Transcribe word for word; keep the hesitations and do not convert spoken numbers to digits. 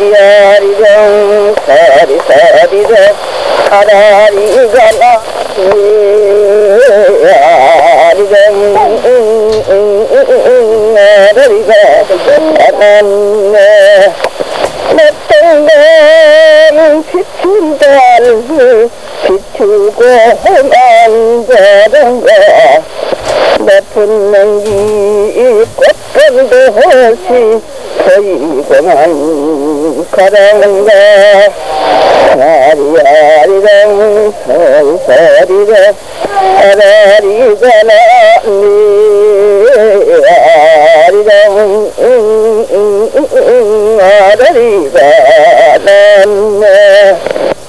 야리정 사리사리정 아라리가 나리정 아라리가 나네 맷동강 비춘 달을 비추고 만자던가 높은 냉기 꽃감도 없이 보이고만 가랑가 아리아리랑 서리서리랑 아라리가 나네 아리랑 아라리가 나네